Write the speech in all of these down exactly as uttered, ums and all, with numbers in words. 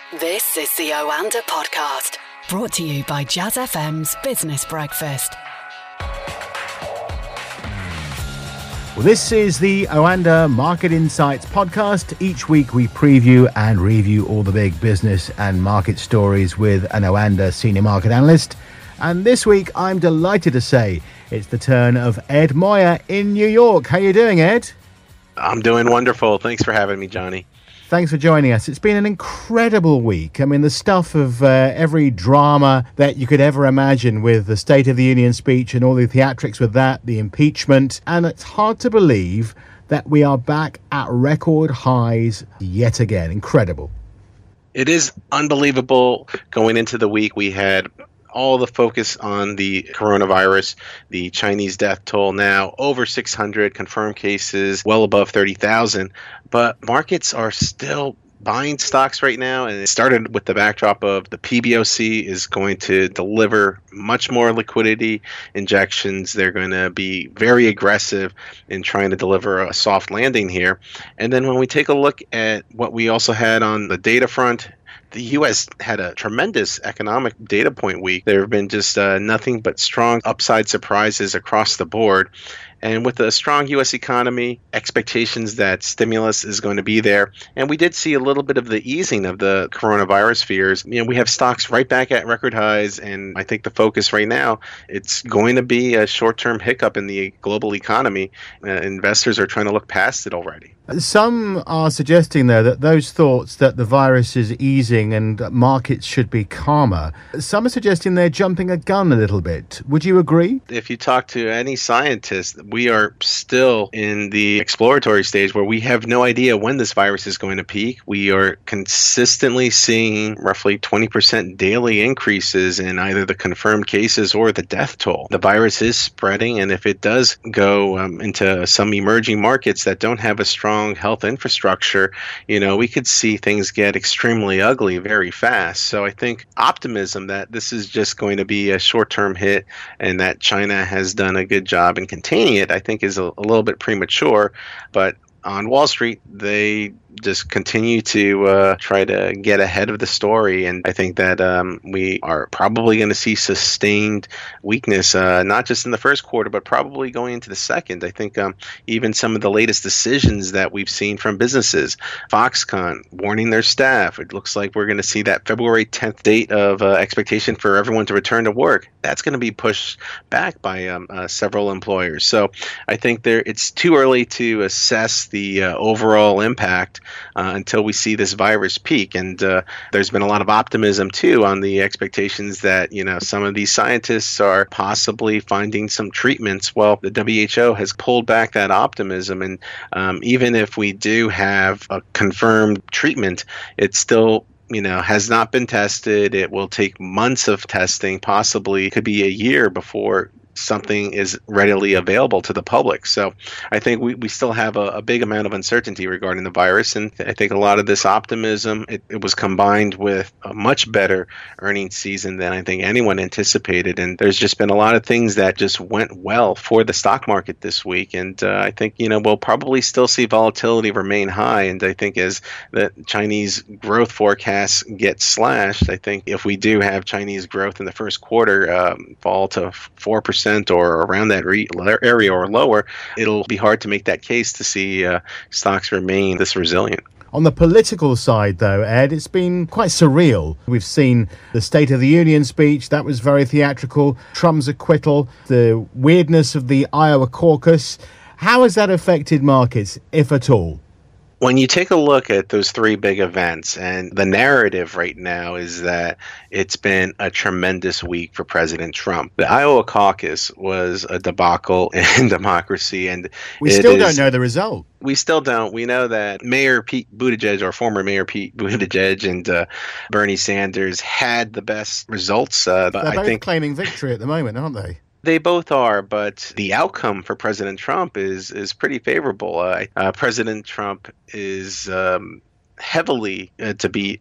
This is the Oanda Podcast, brought to you by Jazz F M's Business Breakfast. Well, this is the Oanda Market Insights Podcast. Each week we preview and review all the big business and market stories with an Oanda senior market analyst. And this week I'm delighted to say it's the turn of Ed Moya in New York. How are you doing, Ed? I'm doing wonderful. Thanks for having me, Johnny. Thanks for joining us. It's been an incredible week. I mean, the stuff of uh, every drama that you could ever imagine with the State of the Union speech and all the theatrics with that, the impeachment. And it's hard to believe that we are back at record highs yet again. Incredible. It is unbelievable. Going into the week, we had all the focus on the coronavirus, the Chinese death toll now over six hundred, confirmed cases well above thirty thousand. But markets are still buying stocks right now, and it started with the backdrop of the P B O C is going to deliver much more liquidity injections. They're going to be very aggressive in trying to deliver a soft landing here. And then when we take a look at what we also had on the data front, the U S had a tremendous economic data point week. There have been just uh, nothing but strong upside surprises across the board. And with a strong U S economy, expectations that stimulus is going to be there. And we did see a little bit of the easing of the coronavirus fears. You know, we have stocks right back at record highs. And I think the focus right now, it's going to be a short-term hiccup in the global economy. Uh, investors are trying to look past it already. Some are suggesting, though, that those thoughts that the virus is easing and markets should be calmer, some are suggesting they're jumping a gun a little bit. Would you agree? If you talk to any scientist, we are still in the exploratory stage where we have no idea when this virus is going to peak. We are consistently seeing roughly twenty percent daily increases in either the confirmed cases or the death toll. The virus is spreading, and if it does go um, into some emerging markets that don't have a strong health infrastructure, you know, we could see things get extremely ugly very fast. So I think optimism that this is just going to be a short-term hit and that China has done a good job in containing it, I think is a, a little bit premature. But on Wall Street, they just continue to uh, try to get ahead of the story. And I think that um, we are probably going to see sustained weakness, uh, not just in the first quarter, but probably going into the second. I think um, even some of the latest decisions that we've seen from businesses, Foxconn warning their staff, it looks like we're going to see that February tenth date of uh, expectation for everyone to return to work. That's going to be pushed back by um, uh, several employers. So I think there it's too early to assess the uh, overall impact Uh, until we see this virus peak. And uh, there's been a lot of optimism, too, on the expectations that, you know, some of these scientists are possibly finding some treatments. Well, the W H O has pulled back that optimism. And um, even if we do have a confirmed treatment, it's still you know, has not been tested. It will take months of testing, possibly could be a year before something is readily available to the public. So I think we, we still have a, a big amount of uncertainty regarding the virus. And I think a lot of this optimism, it, it was combined with a much better earnings season than I think anyone anticipated. And there's just been a lot of things that just went well for the stock market this week. And uh, I think, you know, we'll probably still see volatility remain high. And I think as the Chinese growth forecasts get slashed, I think if we do have Chinese growth in the first quarter um, fall to four percent or around that re- area or lower, it'll be hard to make that case to see uh, stocks remain this resilient. On the political side, though, Ed, it's been quite surreal. We've seen the State of the Union speech. That was very theatrical. Trump's acquittal, the weirdness of the Iowa caucus. How has that affected markets, if at all? When you take a look at those three big events, and the narrative right now is that it's been a tremendous week for President Trump. The Iowa caucus was a debacle in democracy, and we still is, don't know the result. We still don't. We know that Mayor Pete Buttigieg, or former Mayor Pete Buttigieg, and uh, Bernie Sanders had the best results. Uh, but They're both I think claiming victory at the moment, aren't they? They both are, but the outcome for President Trump is is pretty favorable. Uh, uh, President Trump is um, heavily uh, to be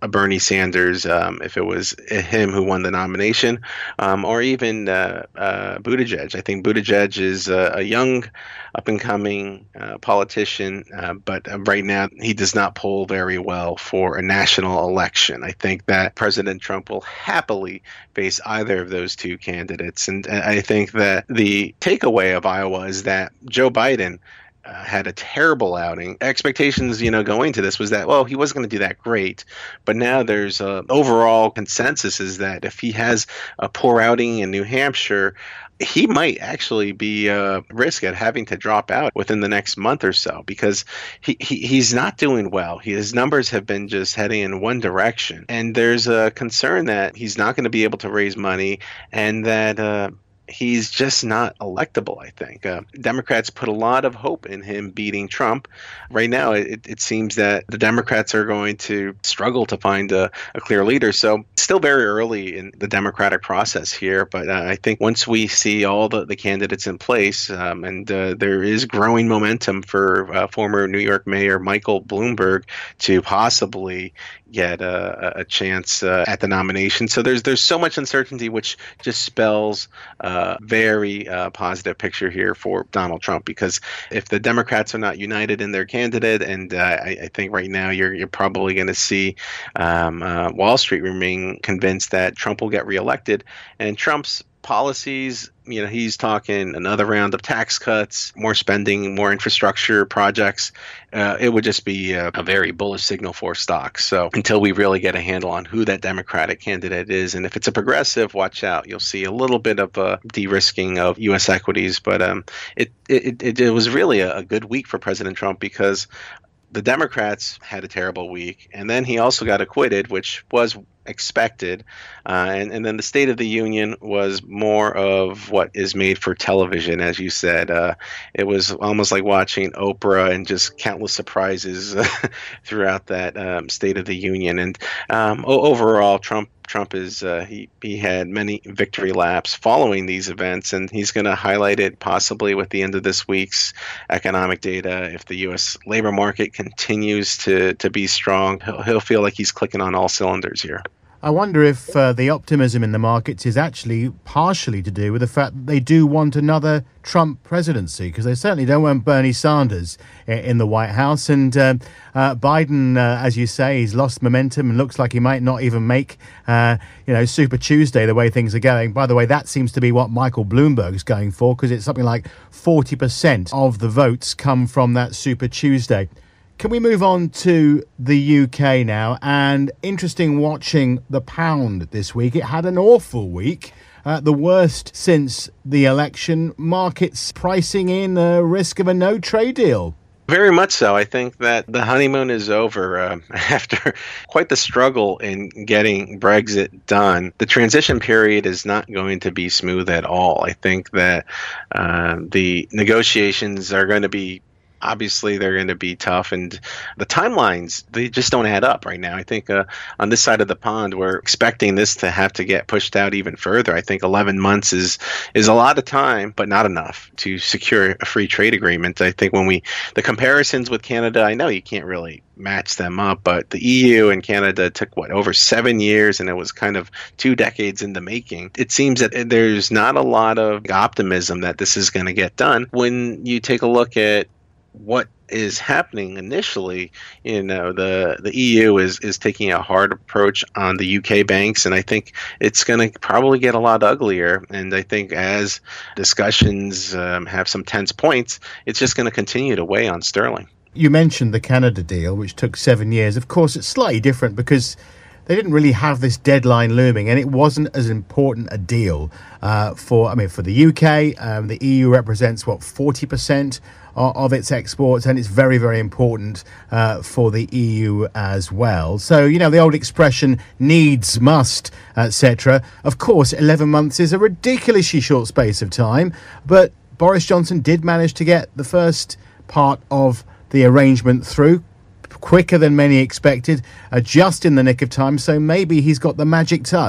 a Bernie Sanders, um, if it was him who won the nomination, um, or even uh, uh, Buttigieg. I think Buttigieg is a, a young, up-and-coming uh, politician, uh, but right now he does not poll very well for a national election. I think that President Trump will happily face either of those two candidates. And I think that the takeaway of Iowa is that Joe Biden Uh, had a terrible outing. Expectations, you know, going to this was that, well, he wasn't going to do that great. But now there's a overall consensus is that if he has a poor outing in New Hampshire, he might actually be a risk at having to drop out within the next month or so, because he, he he's not doing well. His numbers have been just heading in one direction. And there's a concern that he's not going to be able to raise money, and that uh, he's just not electable, I think. Uh, Democrats put a lot of hope in him beating Trump. Right now, it, it seems that the Democrats are going to struggle to find a, a clear leader. So still very early in the Democratic process here. But uh, I think once we see all the, the candidates in place, um, and uh, there is growing momentum for uh, former New York Mayor Michael Bloomberg to possibly get a, a chance uh, at the nomination. So there's there's so much uncertainty, which just spells a very uh, positive picture here for Donald Trump, because if the Democrats are not united in their candidate, and uh, I, I think right now you're you're probably going to see um, uh, Wall Street remain convinced that Trump will get reelected, and Trump's policies, you know, he's talking another round of tax cuts, more spending, more infrastructure projects. Uh, it would just be a, a very bullish signal for stocks. So until we really get a handle on who that Democratic candidate is, and if it's a progressive, watch out. You'll see a little bit of a de-risking of U S equities. But um, it, it, it, it was really a, a good week for President Trump, because the Democrats had a terrible week, and then he also got acquitted, which was expected. Uh, and, and then the State of the Union was more of what is made for television, as you said. Uh, it was almost like watching Oprah, and just countless surprises throughout that um, State of the Union. And um, o- overall, Trump Trump is uh, he he had many victory laps following these events, and he's going to highlight it possibly with the end of this week's economic data. If the U S labor market continues to to be strong, he'll, he'll feel like he's clicking on all cylinders here. I wonder if uh, the optimism in the markets is actually partially to do with the fact that they do want another Trump presidency, because they certainly don't want Bernie Sanders in the White House. And uh, uh, Biden, uh, as you say, he's lost momentum and looks like he might not even make, uh, you know, Super Tuesday the way things are going. By the way, that seems to be what Michael Bloomberg is going for, because it's something like forty percent of the votes come from that Super Tuesday. Can we move on to the U K now? And interesting watching the pound this week. It had an awful week, uh, the worst since the election. Markets pricing in a risk of a no trade deal. Very much so. I think that the honeymoon is over uh, after quite the struggle in getting Brexit done. The transition period is not going to be smooth at all. I think that uh, the negotiations are going to be Obviously, they're going to be tough, and the timelines, they just don't add up right now. I think uh, on this side of the pond, we're expecting this to have to get pushed out even further. I think eleven months is is a lot of time, but not enough to secure a free trade agreement. I think when we, the comparisons with Canada, I know you can't really match them up, but the E U and Canada took, what, over seven years, and it was kind of two decades in the making. It seems that there's not a lot of optimism that this is going to get done. When you take a look at what is happening initially, you know, the the E U is is taking a hard approach on the U K banks, and I think it's going to probably get a lot uglier. And I think as discussions um, have some tense points, it's just going to continue to weigh on sterling. You mentioned the Canada deal, which took seven years. Of course, it's slightly different because they didn't really have this deadline looming, and it wasn't as important a deal uh, for, I mean, for the U K. Um, the E U represents, what, forty percent of its exports, and it's very, very important uh, for the E U as well. So, you know, the old expression, needs, must, et cetera. Of course, eleven months is a ridiculously short space of time, but Boris Johnson did manage to get the first part of the arrangement through quicker than many expected, uh, just in the nick of time. So maybe he's got the magic touch.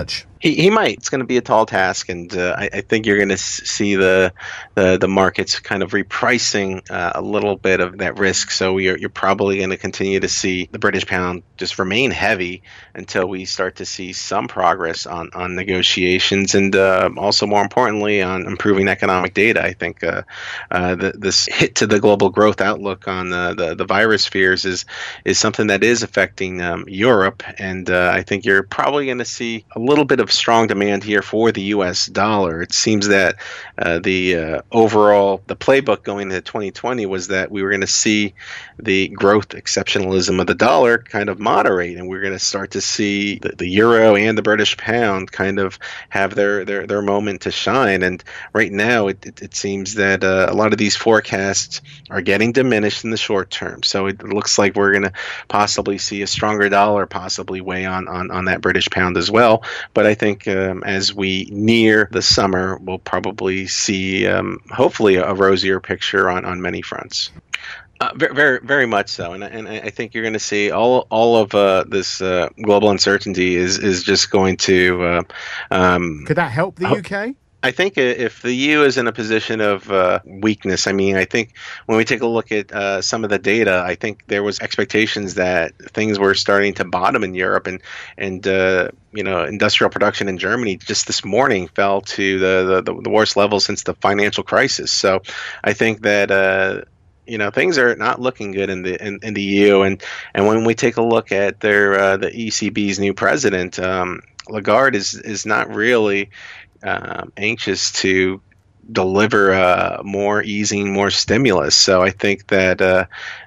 He, he might. It's going to be a tall task, and uh, I, I think you're going to see the, the the markets kind of repricing uh, a little bit of that risk. So you're you're probably going to continue to see the British pound just remain heavy until we start to see some progress on on negotiations, and uh, also more importantly on improving economic data. I think uh, uh, the, this hit to the global growth outlook on the the, the virus fears is is something that is affecting um, Europe, and uh, I think you're probably going to see a little bit of strong demand here for the U S dollar. It seems that uh, the uh, overall the playbook going into twenty twenty was that we were going to see the growth exceptionalism of the dollar kind of moderate, and we're going to start to see the, the euro and the British pound kind of have their their, their moment to shine. And right now, it, it, it seems that uh, a lot of these forecasts are getting diminished in the short term. So it looks like we're going to possibly see a stronger dollar possibly weigh on, on, on that British pound as well. But I think um, as we near the summer, we'll probably see um, hopefully a rosier picture on, on many fronts. Uh, very, very, very much so, and and I think you're going to see all all of uh, this uh, global uncertainty is is just going to. Uh, um, Could that help the ho- U K? I think if the E U is in a position of uh, weakness, I mean, I think when we take a look at uh, some of the data, I think there was expectations that things were starting to bottom in Europe, and and uh, you know, industrial production in Germany just this morning fell to the the, the worst level since the financial crisis. So I think that. Uh, You know, things are not looking good in the in, in the E U, and, and when we take a look at their uh, the E C B's new president, um, Lagarde is is not really um, anxious to deliver uh, more easing, more stimulus. So I think that uh,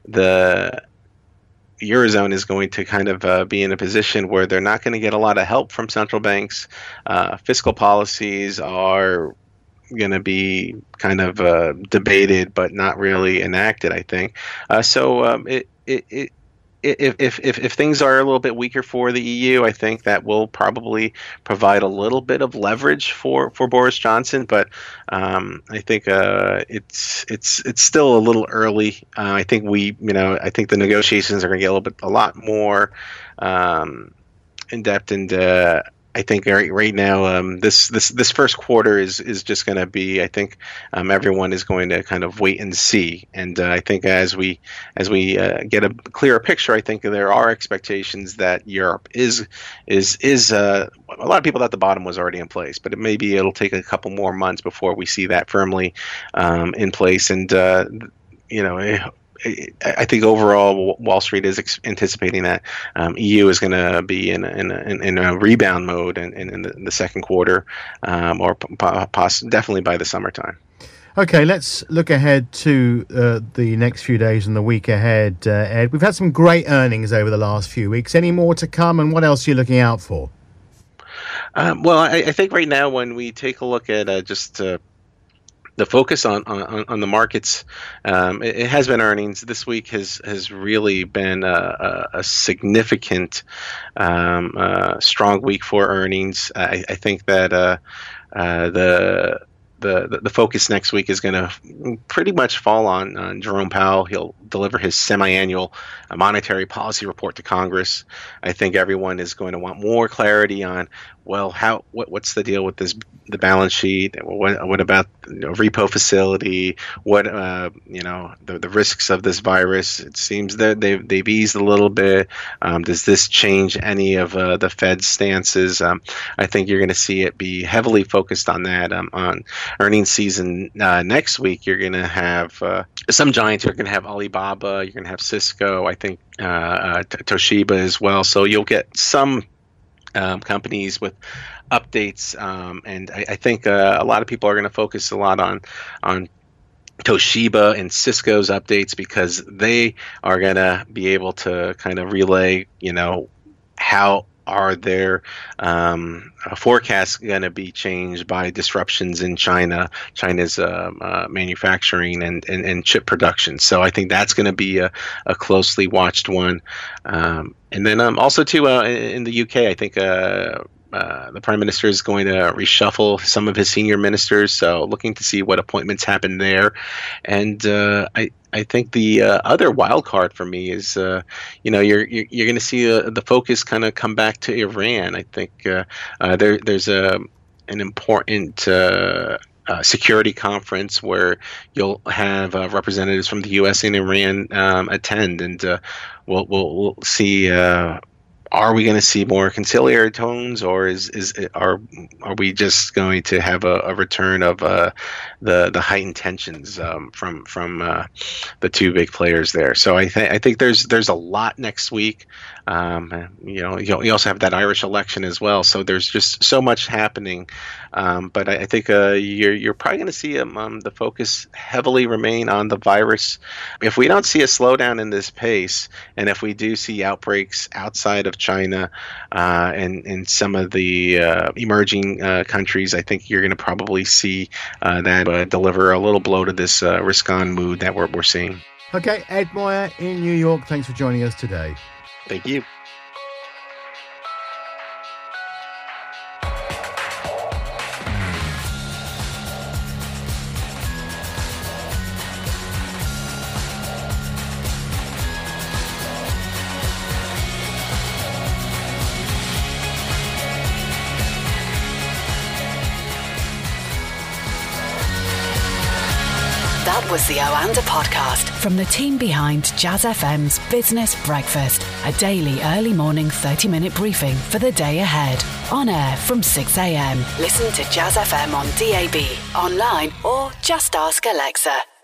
the Eurozone is going to kind of uh, be in a position where they're not going to get a lot of help from central banks. Uh, fiscal policies are going to be kind of uh, debated, but not really enacted, I think. Uh, so um, it, it, it, if, if, if, if things are a little bit weaker for the E U, I think that will probably provide a little bit of leverage for, for Boris Johnson. But um, I think uh, it's it's it's still a little early. Uh, I think we, you know, I think the negotiations are going to get a little bit, a lot more um, in depth, and uh, I think right, right now, um, this, this this first quarter is is just going to be. I think um, everyone is going to kind of wait and see, and uh, I think as we as we uh, get a clearer picture, I think there are expectations that Europe is is is uh, a lot of people thought the bottom was already in place, but it maybe it'll take a couple more months before we see that firmly um, in place, and uh, you know. It, I think overall, Wall Street is ex- anticipating that um, E U is going to be in a, in, a, in a rebound mode in, in, in, the, in the second quarter, um, or po- poss- definitely by the summertime. Okay, let's look ahead to uh, the next few days and the week ahead, uh, Ed. We've had some great earnings over the last few weeks. Any more to come, and what else are you looking out for? Um, well, I, I think right now when we take a look at uh, just uh, the focus on, on, on the markets, um, it, it has been earnings. This week has, has really been a, a, a significant, um, uh, strong week for earnings. I, I think that uh, uh, the The, the focus next week is going to pretty much fall on, on Jerome Powell. He'll deliver his semi-annual monetary policy report to Congress. I think everyone is going to want more clarity on, well, how what, what's the deal with this the balance sheet? What, what about you know, repo facility? What uh, you know the, the risks of this virus? It seems that they've they've eased a little bit. Um, does this change any of uh, the Fed's stances? Um, I think you're going to see it be heavily focused on that. Um, on earnings season uh, next week, you're going to have uh, some giants. You're going to have Alibaba. You're going to have Cisco. I think uh, uh, Toshiba as well. So you'll get some um, companies with updates, um, and I, I think uh, a lot of people are going to focus a lot on on Toshiba and Cisco's updates because they are going to be able to kind of relay, you know, how are their um, forecasts going to be changed by disruptions in China, China's uh, uh, manufacturing and, and, and chip production. So I think that's going to be a, a closely watched one. Um, and then um, also, too, uh, in the U K, I think uh, uh, the Prime Minister is going to reshuffle some of his senior ministers. So looking to see what appointments happen there. And uh, I I think the uh, other wild card for me is, uh, you know, you're you're, you're going to see uh, the focus kind of come back to Iran. I think uh, uh, there there's a an important uh, uh, security conference where you'll have uh, representatives from the U S and Iran um, attend, and uh, we'll, we'll we'll see. Uh, Are we going to see more conciliatory tones, or is is are are we just going to have a, a return of uh, the the heightened tensions um, from from uh, the two big players there? So I think I think there's there's a lot next week. Um, you know, you, you also have that Irish election as well. So there's just so much happening. Um, but I, I think uh, you're you're probably going to see um, um, the focus heavily remain on the virus. If we don't see a slowdown in this pace, and if we do see outbreaks outside of China uh, and and some of the uh, emerging uh, countries, I think you're going to probably see uh, that uh, deliver a little blow to this uh, risk-on mood that we're we're seeing. Okay, Ed Moyer in New York, thanks for joining us today. Thank you. That was the Oanda podcast from the team behind Jazz F M's Business Breakfast, a daily early morning thirty minute briefing for the day ahead. On air from six a.m. Listen to Jazz F M on D A B, online, or just ask Alexa.